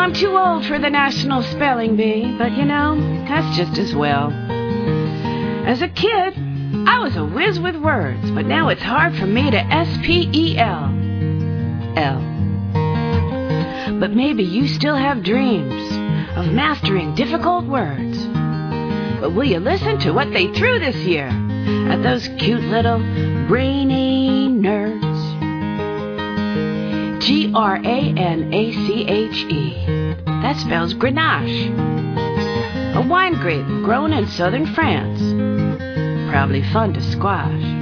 I'm too old for the National Spelling Bee, but you know, that's just as well. As a kid, I was a whiz with words, but now it's hard for me to spell. But maybe you still have dreams of mastering difficult words. But will you listen to what they threw this year at those cute little brainy nerds? Granache. That spells Grenache. A wine grape grown in southern France. Probably fun to squash.